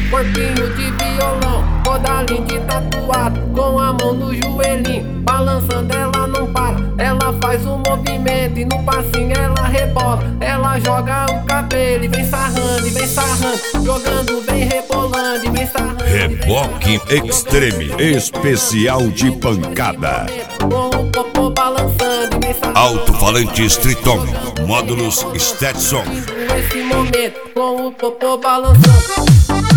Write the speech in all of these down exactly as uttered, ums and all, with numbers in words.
corpinho de violão, toda linda e tatuada, com a mão no joelhinho, balançando ela não para. Ela faz um movimento e no passinho ela rebola. Ela joga o cabelo e vem sarrando, e vem sarrando, jogando, vem rebolando e vem sarrando. Reboque Extreme, especial de pancada. Com o popô balançando e vem sarrando. Alto-falante Triton, módulos Stetson. Nesse momento, com o popô balançando.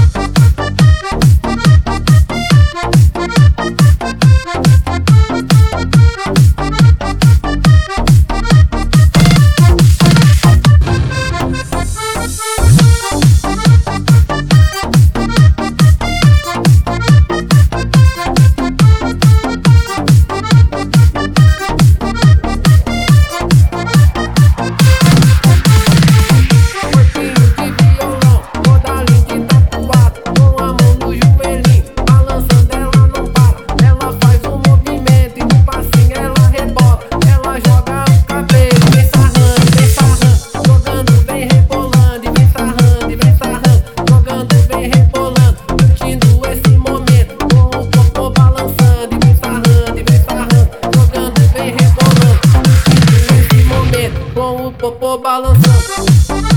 Com o popô balançando.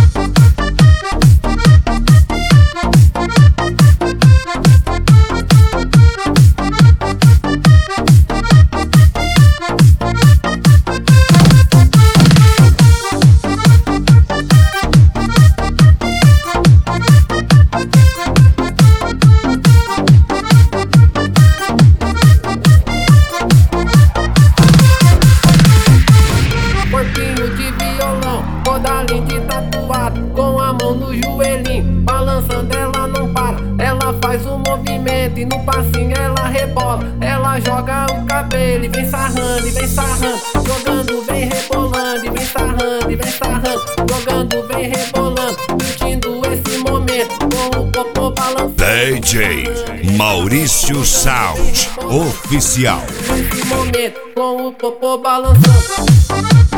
Toda linda e tatuada, com a mão no joelhinho, balançando ela não para. Ela faz um movimento e no passinho ela rebola. Ela joga o cabelo e vem sarrando, e vem sarrando, jogando, vem rebolando, e vem sarrando, e vem sarrando, jogando, vem rebolando, curtindo esse momento com o popô balançando. D J Maurício Sound Oficial. Esse momento com o popô balançando.